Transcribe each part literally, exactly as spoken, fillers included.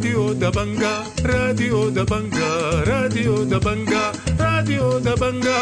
راديو دبنجا راديو دبنجا راديو دبنجا راديو دبنجا.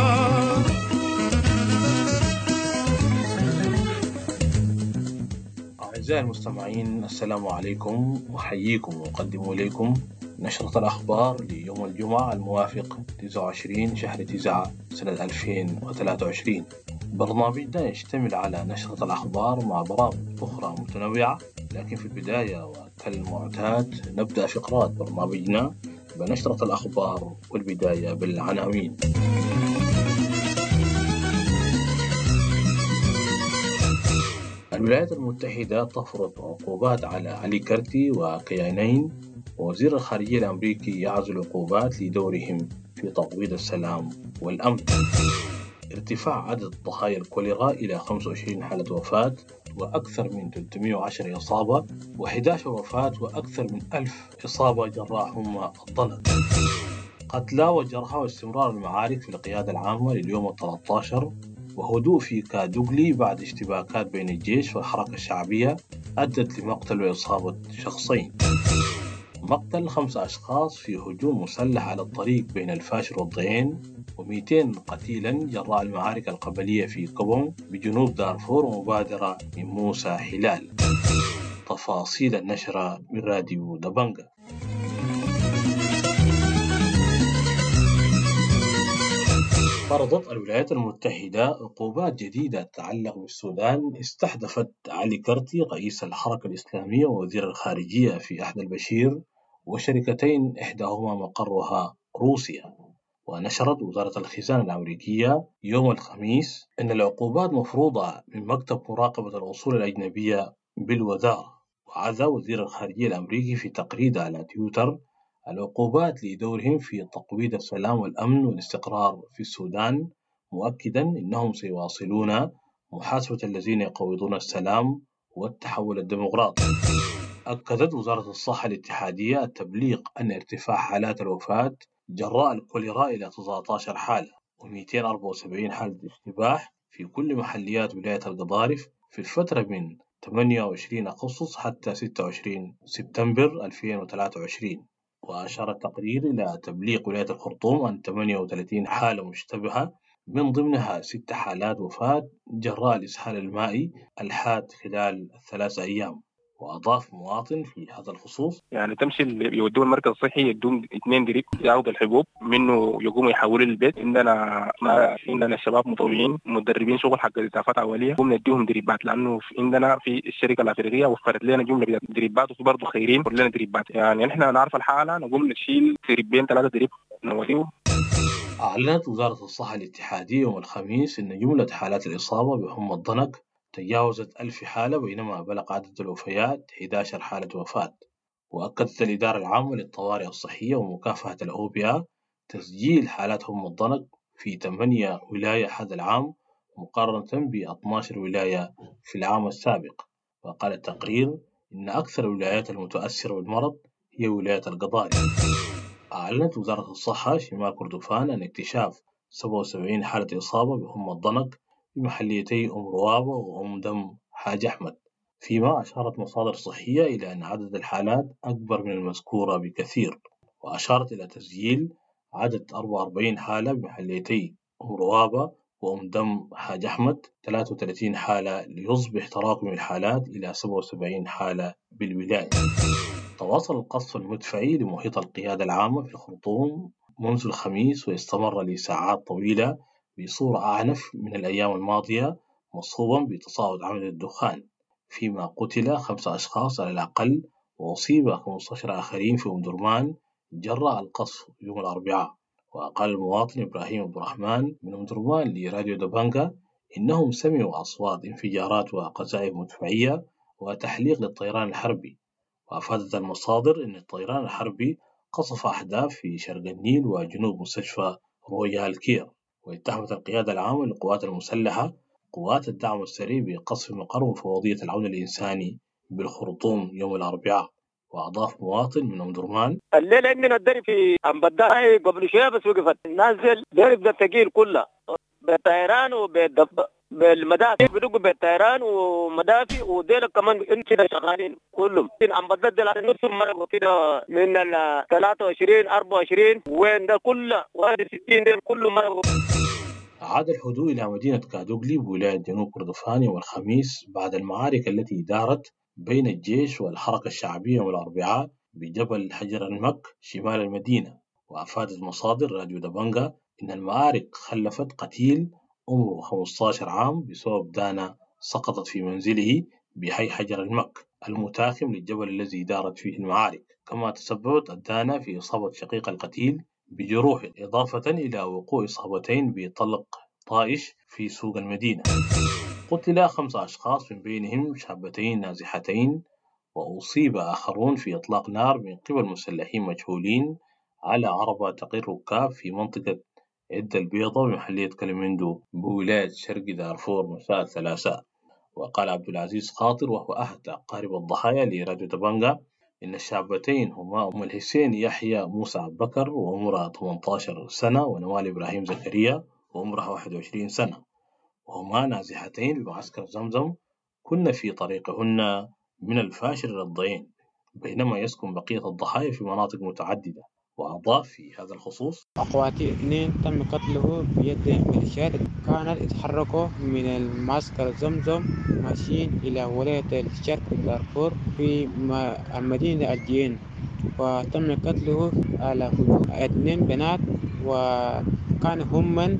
أعزائي المستمعين، السلام عليكم، وحييكم وأقدم إليكم نشرة الأخبار ليوم الجمعة الموافق تسعة وعشرين شهر تسعة سنة ألفين وثلاثة وعشرين. برنامجنا يشتمل على نشرة الأخبار مع برامج أخرى متنوعة، لكن في البداية وكالمعتاد نبدأ فقرات برنامجنا بنشرة الأخبار، والبداية بالعناوين. الولايات المتحدة تفرض عقوبات على علي كرتي وكيانين، ووزير الخارجية الأمريكي يعزل عقوبات لدورهم في تقويض السلام والأمن. ارتفاع عدد ضحايا الكوليرا إلى خمسة وعشرين حالة وفاة وأكثر من ثلاثمائة وعشرة إصابة، وأحد عشر وفاة وأكثر من ألف إصابة جراء حمى الضنك. قتلى وجرحى واستمرار المعارك في القيادة العامة لليوم الثلاثة عشر، وهدوء في كادوغلي بعد اشتباكات بين الجيش والحركة الشعبية أدت لمقتل وإصابة شخصين. مقتل خمسة أشخاص في هجوم مسلح على الطريق بين الفاشر والضيين، ومئتين قتيلا جراء المعارك القبلية في كوبون بجنوب دارفور، ومبادرة من موسى حلال. تفاصيل النشرة من راديو دبنجا. فرضت الولايات المتحدة عقوبات جديدة تتعلق بالسودان استهدفت علي كرتي رئيس الحركة الإسلامية ووزير الخارجية في أحد البشير، وشركتين إحداهما مقرها روسيا. ونشرت وزارة الخزانة الأمريكية يوم الخميس أن العقوبات مفروضة من مكتب مراقبة الأصول الأجنبية بالوزارة. وعزى وزير الخارجية الأمريكي في تغريدة على تويتر العقوبات لدورهم في تقويض السلام والأمن والاستقرار في السودان، مؤكدا أنهم سيواصلون محاسبة الذين يقوضون السلام والتحول الديمقراطي. أكدت وزارة الصحة الاتحادية التبليغ أن ارتفاع حالات الوفاة جراء الكوليرا إلى تسعة عشر حالة ومئتين وأربعة وسبعين حالة اشتباه في كل محليات ولاية القضارف في الفترة من ثمانية وعشرين أغسطس حتى ستة وعشرين سبتمبر ألفين وثلاثة وعشرين. وأشار التقرير إلى تبليغ ولاية الخرطوم عن ثمانية وثلاثين حالة مشتبهة، من ضمنها ست حالات وفاة جراء الإسهال المائي الحاد خلال الثلاث أيام. وأضاف مواطن في هذا الخصوص: يعني تمشي اللي يودوه المركز الصحي يدوم اثنين دريب ياخذ الحبوب منه يقوموا يحولوا للبيت. عندنا ما عندنا شباب مطوعين مدربين شغل حق الإسعافات أولية، قمنا نديهم دريبات لأنه في عندنا في الشركة الأفريقية وفرت لنا جملة دريبات، وفي برضه خيرين فرت لنا دريبات. يعني نحن نعرف الحالة نقوم نشيل دريبين ثلاثة دريب نوديهم. أعلنت وزارة الصحة الاتحادية يوم الخميس أن جملة حالات الإصابة بحمى الضنك تجاوزت ألف حالة، بينما بلغ عدد الوفيات أحد عشر حالة وفاة. وأكدت الإدارة العامة للطوارئ الصحية ومكافحة الأوبئة تسجيل حالات حمى الضنك في ثمانية ولاية هذا العام مقارنة ب اثنتي عشرة ولاية في العام السابق. وقال التقرير إن أكثر الولايات المتأثرة بالمرض هي ولاية القضارف. أعلنت وزارة الصحة شمال كردفان عن اكتشاف سبعة وسبعين حالة إصابة بحمى الضنك في محليتي أم روابة وأم دم حاج أحمد، فيما أشارت مصادر صحية إلى أن عدد الحالات أكبر من المذكورة بكثير. وأشارت إلى تسجيل عدد أربعة وأربعين حالة بمحليتي أم روابة وأم دم حاج أحمد، ثلاثة وثلاثين حالة، ليصبح تراكم الحالات إلى سبعة وسبعين حالة بالولاية. تواصل القصف المدفعي لمحيط القيادة العامة في الخرطوم منذ الخميس، ويستمر لساعات طويلة بصورة أعنف من الأيام الماضية، مصحوبا بتصاعد عملية الدخان، فيما قتل خمسة أشخاص على الأقل وأصيب خمسة عشر آخرين في أم درمان جراء القصف يوم الأربعاء. وقال المواطن إبراهيم عبد الرحمن من أم درمان لراديو دبنجا إنهم سمعوا أصوات انفجارات وقذائف مدفعية وتحليق للطيران الحربي. وأفادت المصادر أن الطيران الحربي قصف أهداف في شرق النيل وجنوب مستشفى رويال كير. واتهمت القيادة العامة للقوات المسلحة قوات الدعم السريع بقصف مقر مفوضية العون الإنساني بالخرطوم يوم الأربعاء. وأضاف مواطن من أم درمان: الليلة عندنا الدرب في أمبداي قبل شوية بس وقفت نازل درب ده ثقيل كله بالطيران وبالدب بالمدافع، بدقوا بالطيران ومدافع، وديل كمان انت كده شغالين كلهم عم بدل على نص مرة كده من ال ثلاثة وعشرين أربعة وعشرين وين ده كله واحد وستين ديل كله مرة. عاد الهدوء إلى مدينة كادوغلي بولاية جنوب كردفان يوم الخميس بعد المعارك التي دارت بين الجيش والحركة الشعبية يوم الأربعاء بجبل حجر المك شمال المدينة. وأفادت مصادر راديو دبنجا إن المعارك خلفت قتيل عمره خمسة عشر عام بسبب دانة سقطت في منزله بحي حجر المك المتاخم للجبل الذي دارت فيه المعارك. كما تسببت الدانة في إصابة شقيق القتيل بجروح، إضافة إلى وقوع إصابتين بطلق طائش في سوق المدينة. قتل خمسة أشخاص من بينهم شابتين نازحتين، وأصيب آخرون في إطلاق نار من قبل مسلحين مجهولين على عربة تقل ركاب في منطقة عد البيضة بمحلية كلمندو بولاية شرق دارفور مساء الثلاثاء. وقال عبد العزيز خاطر وهو أحد أقارب الضحايا لراديو دبنجا إن الشابتين هما أم الحسين يحيى موسى عبد بكر وعمرها ثمانية عشر سنة، ونوال إبراهيم زكريا وعمرها واحد وعشرين سنة، وهما نازحتين بمعسكر زمزم كن في طريقهن من الفاشر إلى الضيين، بينما يسكن بقية الضحايا في مناطق متعددة. وأضاف في هذا الخصوص: أخواتي اثنين تم قتله بيد ميليشيات كانت يتحركوا من المعسكر زمزم ماشيين إلى ولاية الشرق دارفور في مدينة الجين، وتم قتله على اثنين بنات، وكان هم من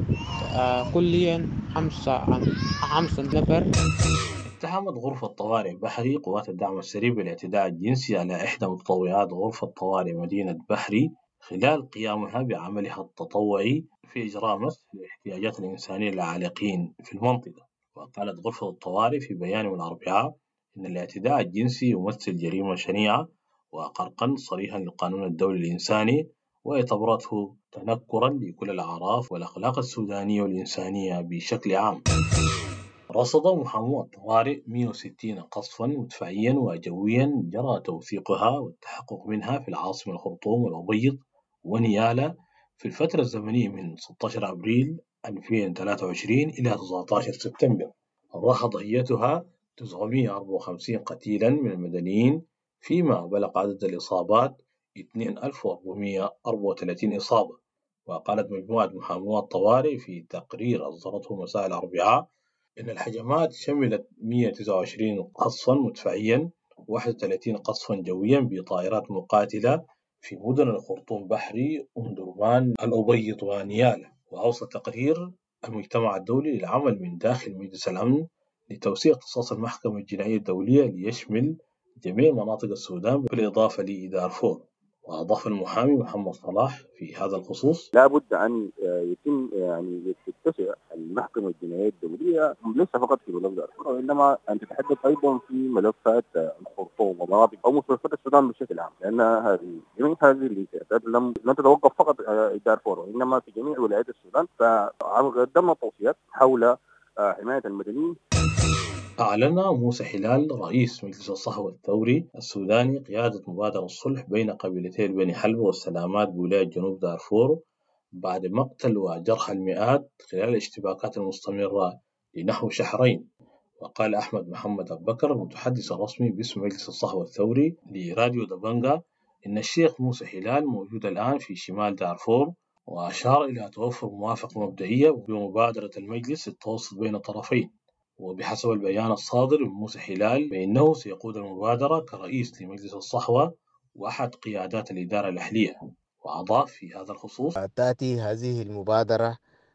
كليا خمسة خمسة نفر. اتهمت غرفة طوارئ بحري قوات الدعم السريع بالاعتداء الجنسي على إحدى متطوعات غرفة طوارئ مدينة بحري خلال قيامها بعملها التطوعي في إجراء مسح الاحتياجات الإنسانية للعالقين في المنطقة. وقالت غرفة الطوارئ في بيان من الأربعاء إن الاعتداء الجنسي يمثل جريمة شنيعة وقرقا صريحا للقانون الدولي الإنساني، واعتبرته تنكرا لكل الأعراف والأخلاق السودانية والإنسانية بشكل عام. رصد محامو الطوارئ مئة وستين قصفا مدفعيا وجويا جرى توثيقها والتحقق منها في العاصمة الخرطوم والأبيض ونيالا في الفترة الزمنية من ستة عشر أبريل ألفين وثلاثة وعشرين إلى تسعة عشر سبتمبر. راح ضحيتها تسعمئة وأربعة وخمسين قتيلا من المدنيين، فيما بلغ عدد الإصابات اثنين ألف وأربعمئة وأربعة وثلاثين إصابة. وقالت مجموعة محامو الطوارئ في تقرير أصدرته مساء الأربعاء إن الهجمات شملت مئة وتسعة وعشرين قصفا مدفعيا وواحد وثلاثين قصفا جويا بطائرات مقاتلة في مدن الخرطوم بحري أم درمان الأبيض ونيالا. وأوصى تقرير المجتمع الدولي للعمل من داخل مجلس الأمن لتوسيع اختصاص المحكمة الجنائية الدولية ليشمل جميع مناطق السودان بالإضافة لدارفور. وأضاف المحامي محمد صلاح في هذا الخصوص: لا بد أن يتم يعني تتسع المحكمة الجنائية الدولية ليس فقط في ملف دارفور، وإنما أن تتحدث أيضا في ملفات الخرطوم ومناطق أو مستوطنات السودان بشكل عام، لأن هذه جميع هذه الانتهاكات لم لم تتوقف فقط دارفور وإنما في جميع ولايات السودان. فقدمنا توصيات حول حماية المدنيين. أعلن موسى هلال رئيس مجلس الصحوة الثوري السوداني قيادة مبادرة الصلح بين قبيلتي بني حلبة والسلامات بولاية جنوب دارفور بعد مقتل وجرح المئات خلال الاشتباكات المستمرة لنحو شهرين. وقال أحمد محمد أبو بكر المتحدث الرسمي باسم مجلس الصحوة الثوري لراديو دبنجا إن الشيخ موسى هلال موجود الآن في شمال دارفور، وأشار إلى توفر موافقة مبدئية بمبادرة المجلس التوسط بين الطرفين. وبحسب البيان الصادر من موسى هلال فإنه سيقود المبادرة كرئيس لمجلس الصحوة وأحد قيادات الإدارة الأهلية. وأضاف في هذا الخصوص: تأتي هذه المبادرة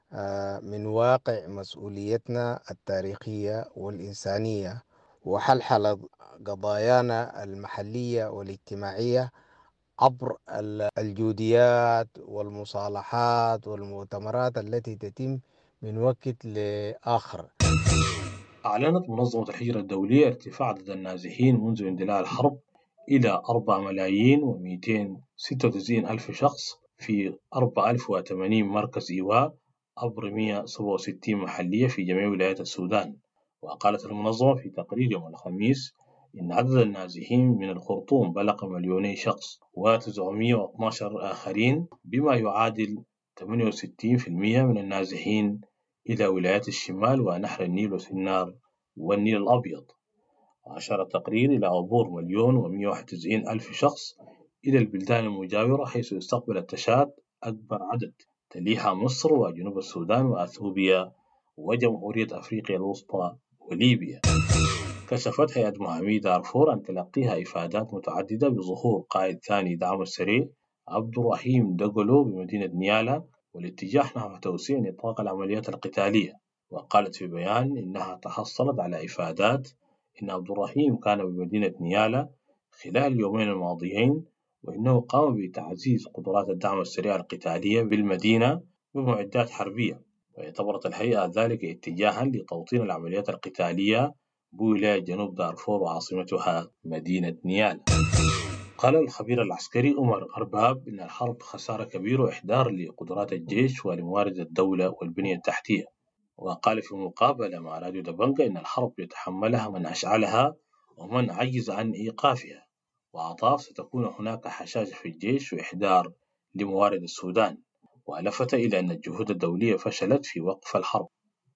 من واقع مسؤوليتنا التاريخية والإنسانية وحلحلة قضايانا المحلية والاجتماعية عبر الجوديات والمصالحات والمؤتمرات التي تتم من وقت لآخر. أعلنت منظمة الهجرة الدولية ارتفاع عدد النازحين منذ اندلاع الحرب إلى أربعة ملايين ومئتين وستة وتسعين ألف شخص في أربعة آلاف وثمانين مركز إيواء عبر مئة وسبعة وستين محلية في جميع ولايات السودان. وقالت المنظمة في تقرير يوم الخميس إن عدد النازحين من الخرطوم بلغ مليوني شخص وتسعمئة واثني عشر آخرين، بما يعادل ثمانية وستين بالمئة من النازحين إلى ولايات الشمال ونهر النيل وسنار والنيل الأبيض. وأشار التقرير إلى عبور مليون ومئة وواحد وتسعين ألف شخص إلى البلدان المجاورة، حيث يستقبل التشاد أكبر عدد، تليها مصر وجنوب السودان وأثيوبيا وجمهورية أفريقيا الوسطى وليبيا. كشفت هيئة محامي دارفور عن تلقيها إفادات متعددة بظهور قائد ثاني دعم السريع عبد الرحيم دغلو بمدينة نيالا والاتجاه نحو توسيع نطاق العمليات القتالية. وقالت في بيان إنها تحصلت على إفادات إن عبد الرحيم كان بمدينة نيالا خلال اليومين الماضيين، وإنه قام بتعزيز قدرات الدعم السريع القتالية بالمدينة بمعدات حربية. واعتبرت الهيئة ذلك اتجاها لتوطين العمليات القتالية بولاية جنوب دارفور وعاصمتها مدينة نيالا. قال الخبير العسكري عمر أرباب إن الحرب خسارة كبيرة وإحضار لقدرات الجيش ولموارد الدولة والبنية التحتية. وقال في مقابلة مع راديو دبنجا إن الحرب يتحملها من أشعلها ومن عجز عن إيقافها، وأضاف ستكون هناك حشاشة في الجيش وإحضار لموارد السودان، ولفت إلى أن الجهود الدولية فشلت في وقف الحرب.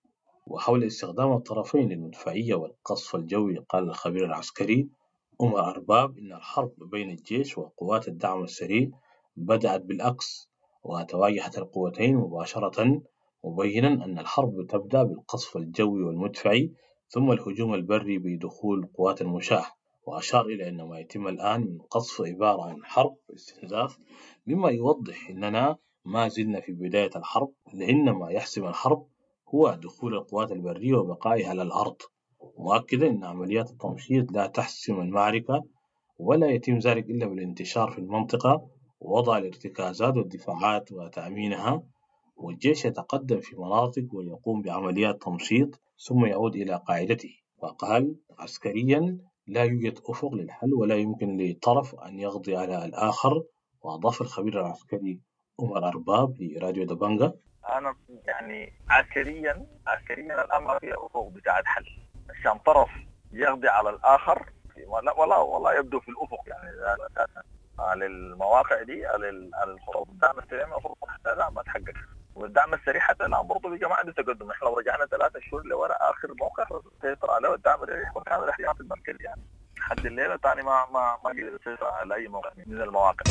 وحول استخدام الطرفين للمدفعية والقصف الجوي، قال الخبير العسكري عمر أرباب إن الحرب بين الجيش وقوات الدعم السريع بدأت بالعكس، وتواجهت القوتين مباشرة، مبينا أن الحرب تبدأ بالقصف الجوي والمدفعي ثم الهجوم البري بدخول قوات المشاة. وأشار إلى أن ما يتم الآن من قصف عبارة عن حرب استنزاف، مما يوضح أننا ما زلنا في بداية الحرب، لأن ما يحسم الحرب هو دخول القوات البرية وبقائها على الأرض، مؤكدا أن عمليات التمشيط لا تحسم المعركة، ولا يتم ذلك إلا بالانتشار في المنطقة ووضع الارتكازات والدفاعات وتأمينها، والجيش يتقدم في مناطق ويقوم بعمليات تمشيط ثم يعود إلى قاعدته. وقال عسكريا لا يوجد أفق للحل ولا يمكن لطرف أن يقضي على الآخر. وأضاف الخبير العسكري عمر أرباب لراديو دبنجا: أنا يعني عسكريا عسكريا الأمر في أفق بتاعت حل، عشان طرف يقضي على الآخر ولا ولا ولا يبدو في الأفق. يعني أساسا على المواقع دي على الخطوط الدعم السريع المفروض حتى لا ما تحقق، والدعم السريع حتى الآن برضه بجماعة التقدم. إحنا لو رجعنا ثلاثة شهور لورا آخر موقع سيطر عليه الدعم السريع وكان الاحتياط المركزي، يعني حد الليلة تاني ما ما ما قدر يسيطر على أي موقع من المواقع.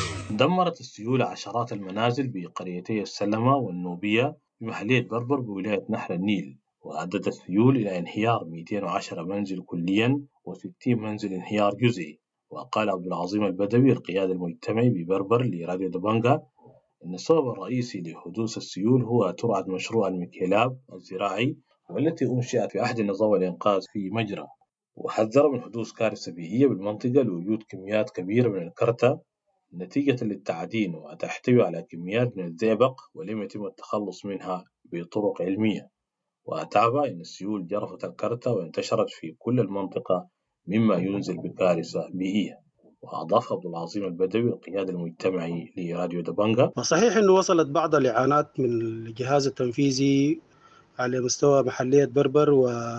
دمرت السيول عشرات المنازل بقريتي السلمة والنوبية بمحلية بربر بولاية نهر النيل، وأدت السيول إلى انهيار مئتين وعشرة منزل كليا وستين منزل انهيار جزئي. وقال عبد العظيم البدوي القيادي المجتمعي ببربر لراديو دبنجا إن السبب الرئيسي لحدوث السيول هو ترعة مشروع المكيلاب الزراعي والتي أنشئت في عهد نظام الإنقاذ في مجرى. وحذر من حدوث كارثة بيئية بالمنطقة لوجود كميات كبيرة من الكرتة نتيجة للتعدين، وتحتوي على كميات من الزئبق ولم يتم التخلص منها بطرق علمية. وأتابع أن السيول جرفت الكرتة وانتشرت في كل المنطقة مما ينزل بكارثة بيئية. وأضاف عبد العظيم البدوي القيادي المجتمعي لراديو دبنجا: وصحيح أنه وصلت بعض الإعانات من الجهاز التنفيذي على مستوى محلية بربر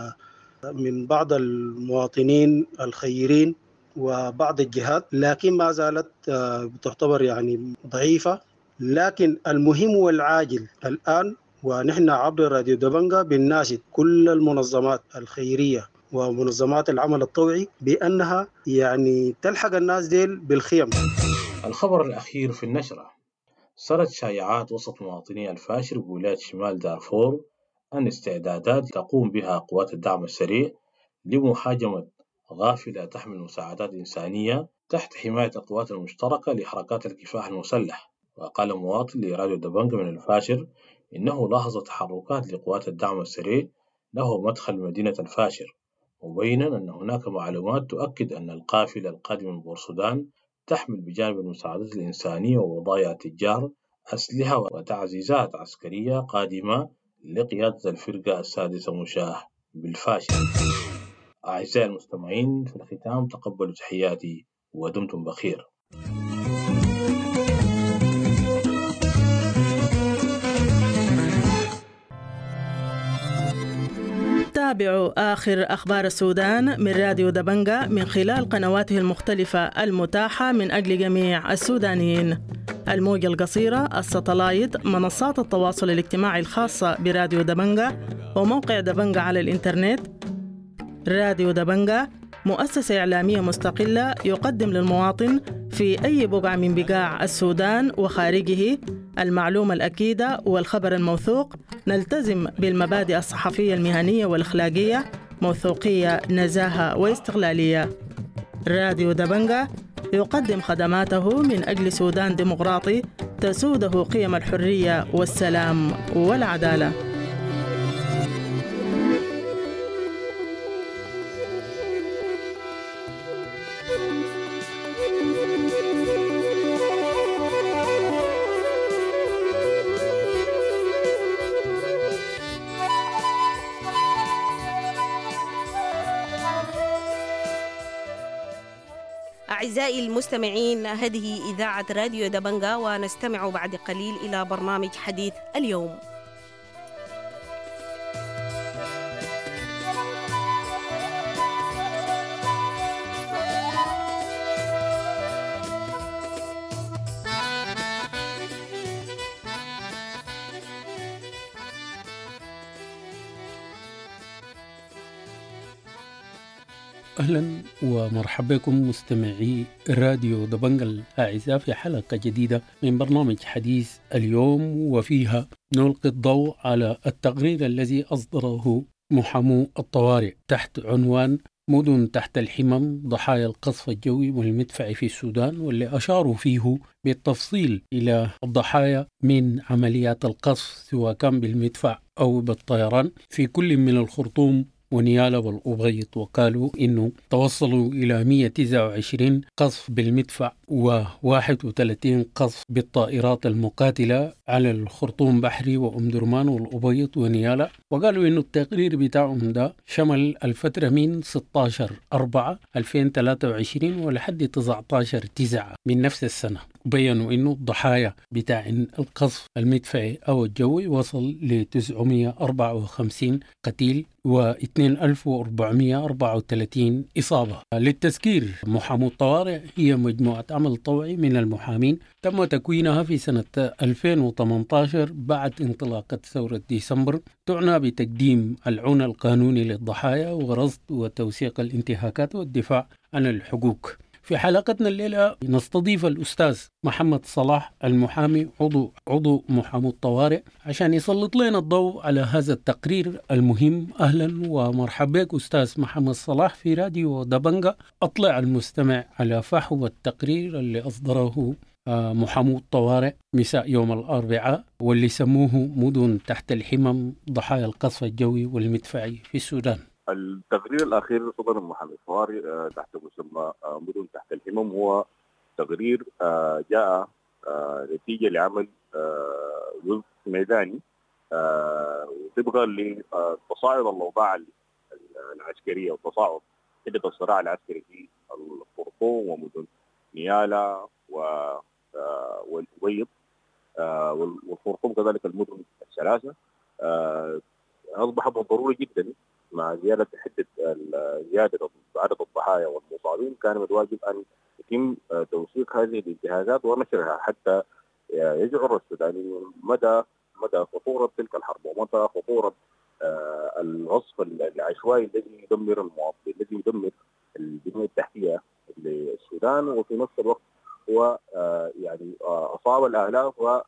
ومن بعض المواطنين الخيرين وبعض الجهات، لكن ما زالت تعتبر يعني ضعيفة. لكن المهم والعاجل الآن، ونحن عبر راديو دبنجا بنناشد كل المنظمات الخيرية ومنظمات العمل الطوعي بأنها يعني تلحق الناس ديل بالخيم. الخبر الأخير في النشرة: صارت شائعات وسط مواطني الفاشر بولاية شمال دارفور أن استعدادات تقوم بها قوات الدعم السريع لمحاجمة غافلة تحمل مساعدات إنسانية تحت حماية القوات المشتركة لحركات الكفاح المسلح. وقال مواطن لراديو دبنجا من الفاشر إنه لاحظ تحركات لقوات الدعم السريع له مدخل مدينة الفاشر، مبينا أن هناك معلومات تؤكد أن القافلة القادمة من بورسودان تحمل بجانب المساعدات الإنسانية وبضائع التجار أسلحة وتعزيزات عسكرية قادمة لقيادة الفرقة السادسة مشاة بالفاشر. أعزائي المستمعين، في الختام تقبلوا تحياتي ودمتم بخير. تابعوا آخر أخبار السودان من راديو دبنجا من خلال قنواته المختلفة المتاحة من أجل جميع السودانيين. الموجة القصيرة، الساتلايت، منصات التواصل الاجتماعي الخاصة براديو دبنجة، وموقع دبنجة على الإنترنت. راديو دبنجة مؤسسة إعلامية مستقلة يقدم للمواطن في أي بقعة من بقاع السودان وخارجه المعلومة الأكيدة والخبر الموثوق. نلتزم بالمبادئ الصحفية المهنية والأخلاقية، موثوقية، نزاهة واستقلالية. راديو دبنجة يقدم خدماته من أجل سودان ديمقراطي تسوده قيم الحرية والسلام والعدالة. أعزائي المستمعين، هذه إذاعة راديو دبنجة، ونستمع بعد قليل إلى برنامج حديث اليوم. أهلا ومرحبا بكم مستمعي راديو دبنجة الأعزاء في حلقة جديدة من برنامج حديث اليوم، وفيها نلقي الضوء على التقرير الذي أصدره محامو الطوارئ تحت عنوان مدن تحت الحمم ضحايا القصف الجوي والمدفعي في السودان، واللي أشاروا فيه بالتفصيل إلى الضحايا من عمليات القصف سواء كان بالمدفع أو بالطيران في كل من الخرطوم ونيالا والأبيض، وقالوا إنه توصلوا إلى مئة وتسعة وعشرين قصف بالمدفع وواحد وثلاثين قصف بالطائرات المقاتلة على الخرطوم بحري وأم درمان والأبيض ونيالا. وقالوا إنه التقرير بتاعهم ده شمل الفترة من ستة عشر أربعة ألفين وثلاثة وعشرين ولحد تسعة عشر تسعة من نفس السنة. بيّنوا إنه الضحايا بتاع القصف المدفعي أو الجوي وصل ل تسعمئة وأربعة وخمسين قتيل و اثنين آلاف وأربعمئة وأربعة وثلاثين إصابة. للتذكير، محامو الطوارئ هي مجموعة عمل طوعي من المحامين تم تكوينها في سنة ألفين وثمانية عشر بعد انطلاقة ثورة ديسمبر، تعنى بتقديم العنى القانوني للضحايا ورصد وتوثيق الانتهاكات والدفاع عن الحقوق. في حلقتنا الليلة نستضيف الأستاذ محمد صلاح المحامي عضو عضو محامو الطوارئ عشان يسلط لنا الضوء على هذا التقرير المهم. أهلا ومرحبا بك أستاذ محمد صلاح في راديو دبنجة. أطلع المستمع على فحوى التقرير اللي أصدره محامو الطوارئ مساء يوم الأربعاء، واللي سموه مدن تحت الحمم ضحايا القصف الجوي والمدفعي في السودان. التقرير الأخير صدر من محامي الطوارئ تحت مسمى مدن تحت الحمم هو تقرير جاء نتيجة لعمل جزء ميداني وطبقا لتصاعد الأوضاع العسكرية وتصاعد حدة الصراع العسكري في الخرطوم ومدن نيالا والأبيض والخرطوم كذلك المدن الثلاثة. أصبح ضروري جدا مع زيادة حدة زيادة عدد الضحايا والمصابين، كان من الواجب أن يتم توثيق هذه الانتهاكات ونشرها حتى يشعر السودانيين مدى مدى خطورة تلك الحرب ومدى خطورة الغصب العشوائي الذي يدمر المواطنين، الذي يدمر البنية التحتية للسودان، وفي نفس الوقت هو يعني أصاب الآلاف و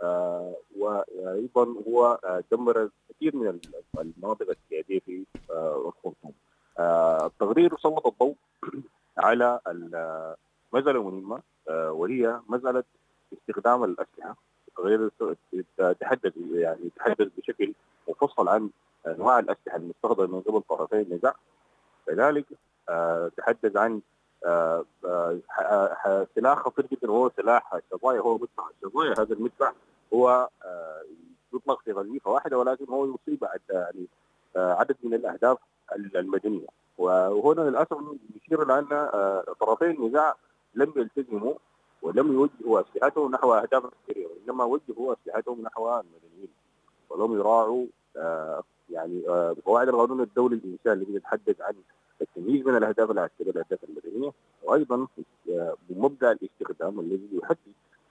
وأيضا هو دمر كثير من المناطق السيادية في الخرطوم. التقرير سلط الضوء على مسألة مهمة وهي مسألة استخدام الأسلحة. التقرير تحدث يعني تحدث بشكل مفصل عن أنواع الأسلحة المستخدمة من قبل طرفي النزاع. كذلك تحدث عن سلاح خطير جدا وهو سلاح الشظايا، هو مدفع الشظايا. هذا المدفع هو يطلق في غزيفة واحدة ولكن هو يصيب يعني عدد من الأهداف المدنية. وهنا للأسف يشير إلى أن طرفي النزاع لم يلتزموا ولم يوجهوا أسلحتهم نحو أهداف عسكرية، وإنما وجهوا أسلحتهم نحو المدنيين ولم يراعوا يعني قواعد القانون الدولي الإنساني الذي يتحدث عن التمييز من الأهداف العسكرية والأهداف المدنية، وأيضا بمبدأ الاستخدام الذي يحدد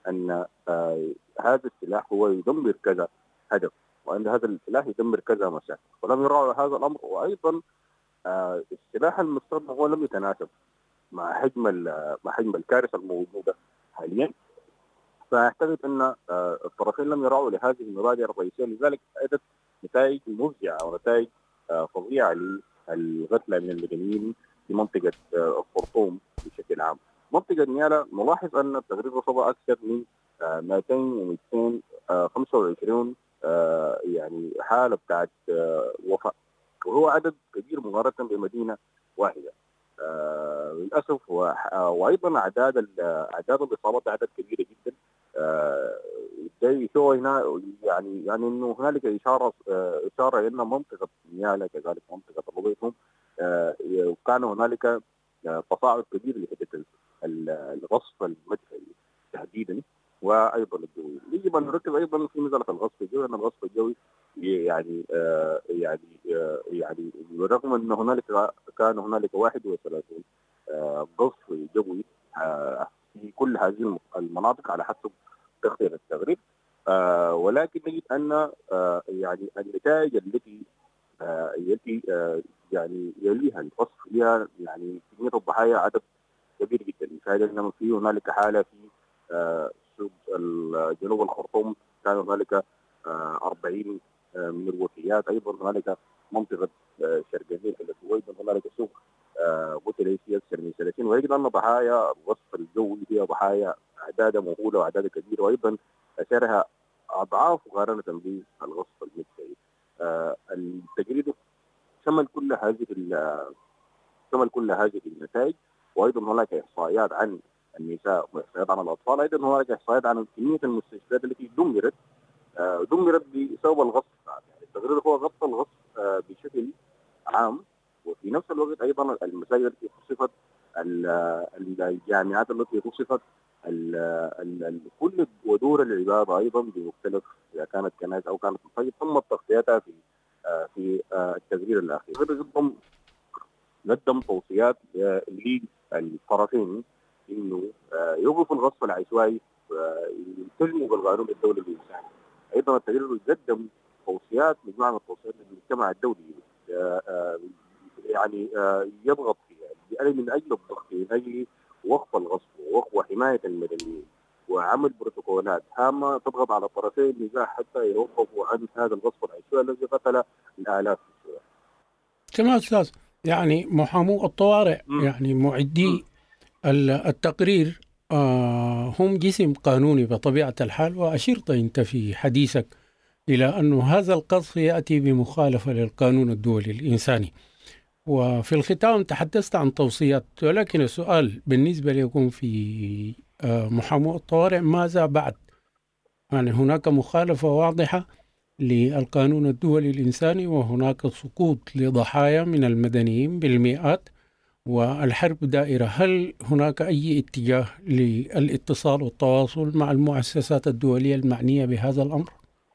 أن آه هذا السلاح هو يدمر كذا هدف، وأن هذا السلاح يدمر كذا مشاكل، ولم يراعوا هذا الأمر. وأيضا آه السلاح المستخدم هو لم يتناسب مع حجم مع حجم الكارثة الموجودة حاليا. فأعتقد أن آه الطرفين لم يراعوا لهذه المبادئ الرئيسية، لذلك أدت نتائج مفزعة ونتائج آه فظيعة للقتلى من المدنيين في منطقة آه الخرطوم بشكل عام. منطقة نيالا نلاحظ أن التقرير رصد أكثر من آه مئتين ومئتين وخمسة وعشرين آه يعني حالة بتاعت آه وفاة، وهو عدد كبير مقارنة بمدينة واحدة. آه للأسف، وأيضا أعداد أعداد الإصابات أعداد كبيرة جدا. آه يشوف هنا يعني يعني إنه هنالك إشارة آه إشارة إلى منطقة نيالا كذلك منطقة الربيع آه وكان هنالك آه تصاعد كبير لحدة الغصب المدفعي تحديدا وايضا الجوي. يجب ان نركز ايضا في مساله الغصب الجوي، ان الغصب الجوي يعني آه يعني آه يعني بالرغم ان هنالك كان هنالك واحد وثلاثين آه غصب جوي آه في كل هذه المناطق على حسب تغطيه التغريب، آه ولكن نجد ان آه يعني النتائج التي آه التي آه يعني يليها الغصب فيها يعني كميه الضحايا عدد كبير جدا. يشاهد انه في هنالك حاله في آه سوق جنوب الخرطوم كان هنالك آه أربعين آه من الوفيات. ايضا هنالك منطقه آه شرقانيه السويد هنالك سوق قتل في اكثر من ثلاثين. ويجد ان ضحايا الوصف الجوي هي ضحايا اعدادها مهوله واعدادها كبيره، وايضا اثرها اضعاف مقارنه بالغصب المدفعي. آه التجريد شمل كل هذه شمل كل هذه النتائج، وايضا هناك احصائيات عن النساء واحصائيات عن الاطفال. ايضا هناك احصائيات عن كميه المستشفيات التي دمرت آه دمرت بسبب الغصب. يعني التقرير هو غطى الغصب آه بشكل عام، وفي نفس الوقت ايضا المساجد التي خصفت، الجامعات التي خصفت، كل ودور العباده ايضا بمختلف اذا كانت كنائس او كانت مساجد تم تغطيتها في آه في آه التقرير الاخير. قدم قدم توصيات للطرفين انه يوقفوا الغصب العشوائي ويلتزموا بالقانون الدولي الانساني. ايضا التقرير قدم توصيات مجموعه من التوصيات للمجتمع الدولي يعني يضغط فيها من اجل الضغط من اجل وقف الغصب وحمايه المدنيين وعمل بروتوكولات هامه تضغط على الطرفين النزاع حتى يوقفوا عن هذا الغصب العشوائي الذي قتل الالاف في السوريا. تمام استاذ. يعني محامو الطوارئ يعني معدي التقرير آه هم جسم قانوني بطبيعة الحال، وأشرت أنت في حديثك إلى أن هذا القصف يأتي بمخالفة للقانون الدولي الإنساني، وفي الختام تحدثت عن توصيات، ولكن السؤال بالنسبة لكم في آه محامو الطوارئ ماذا بعد؟ يعني هناك مخالفة واضحة للقانون الدولي الإنساني وهناك سقوط لضحايا من المدنيين بالمئات والحرب دائرة. هل هناك أي اتجاه للاتصال والتواصل مع المؤسسات الدولية المعنية بهذا الأمر؟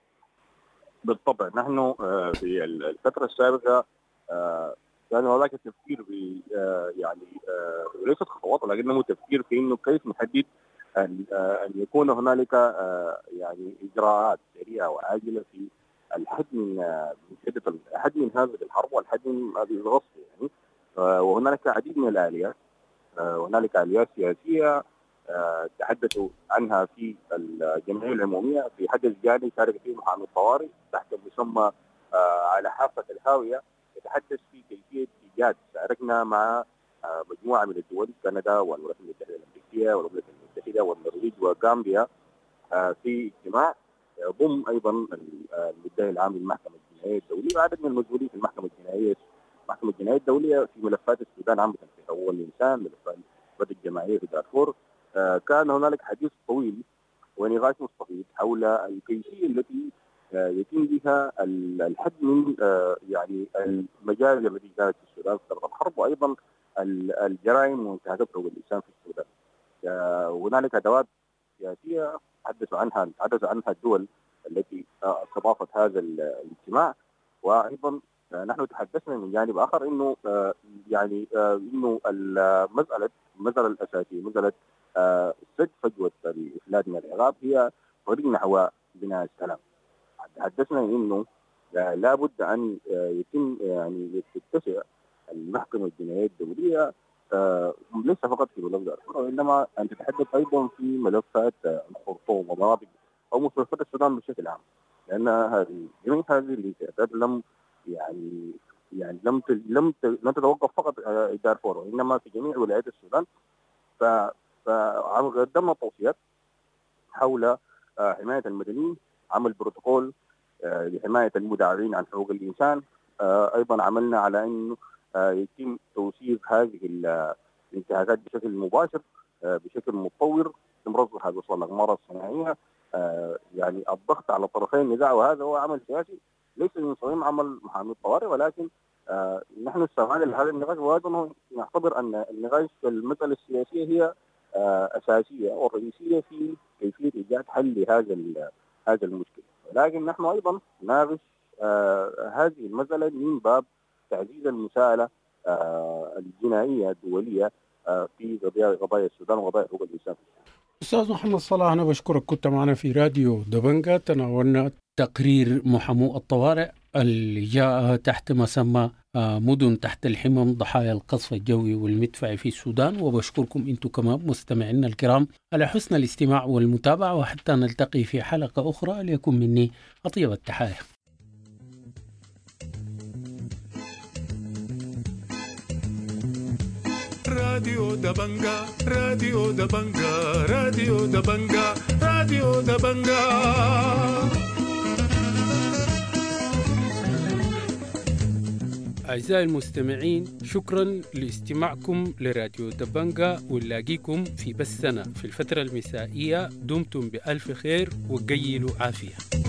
بالطبع نحن في الفترة السابقة كان هناك تفكير في يعني ليست خطوات ولكنه تفكير في انه كيف نحدد ان ان يكون هنالك يعني اجراءات سريعه وعاجله في الحد من من حده الحد من هذه الحرب والحد من هذه الغصب يعني. وهنالك العديد من الاليات، هنالك اليات سياسيه تحدثوا عنها في الجمعيه العموميه. في حدث جاني شارك فيه محامي الطوارئ تحت مسمى على حافه الهاويه، يتحدث في كيفيه ايجاد. شاركنا مع مجموعه من الدول، كندا والولايات المتحده الامريكيه والولايات المتحده والنرويج وغامبيا، في اجتماع ضم ايضا المدعي العام للمحكمه الجنائيه الدوليه وعدد من المسؤولين في المحكمه الجنائيه المحكمه الجنائيه الدوليه في ملفات السودان عامه، في حقوق الانسان، ملفات القضايا الجماعيه في دارفور. كان هنالك حديث طويل ونقاش مستفيض حول الكيفيه التي يتم بها الحد من يعني المجال الذي كانت في السودان في فتره الحرب، وايضا الجرائم وانتهاكات حقوق الانسان في السودان. هنالك ادوات سياسيه تحدثوا عنها تحدث عنها الدول التي استضافت هذا الاجتماع. وايضا نحن تحدثنا من جانب اخر انه يعني انه المساله المساله الاساسيه مساله سد فجوة الإفلات من العراق هي طريق نحو بناء السلام. تحدثنا إنه لابد أن يتم يعني تتسع المحكمة الجنائية الدولية ليس فقط في ملف دارفور وإنما أن تتحدث أيضا في ملفات الخرطوم ومناطق أو مستوطنات السودان بشكل عام، لأن هذه جميع هذه الانتهاكات لم يعني يعني لم لم لم تتوقف فقط دارفور وإنما في جميع ولايات السودان. فقدمنا توصيات حول حماية المدنيين، عمل بروتوكول لحماية المدافعين عن حقوق الإنسان. أيضا عملنا على أنه يتم توثيق هذه الانتهاكات بشكل مباشر بشكل متطور، يتم رصدها بوصول الأقمار الصناعية. يعني الضغط على طرفي النزاع، وهذا هو عمل سياسي ليس من صميم عمل محامي الطوارئ، ولكن نحن استمعنا لهذا النقاش وأيضا نعتبر أن النقاش في المسألة السياسية هي أساسية والرئيسية في كيفية إيجاد حل لهذا هذا المشكلة. ولكن نحن أيضا نناقش هذه المسألة من باب تعزيز المساءلة الجنائية الدولية في قضايا قضايا السودان وقضايا حقوق الإنسان. أستاذ محمد صلاح، أنا بشكرك، كنت معنا في راديو دبنجا. تناولنا تقرير محامو الطوارئ اللي جاء تحت مسمى مدن تحت الحمم ضحايا القصف الجوي والمدفعي في السودان. وبشكركم أنتم كمان مستمعينا الكرام على حسن الاستماع والمتابعة، وحتى نلتقي في حلقة أخرى ليكن مني أطيب التحايا. راديو دبنجا راديو دبنجا راديو دبنجا راديو دبنجا. أعزائي المستمعين، شكرا لاستماعكم لراديو دبنجا، ونلاقيكم في بثنا في الفترة المسائية. دمتم بألف خير وقيلوا عافية.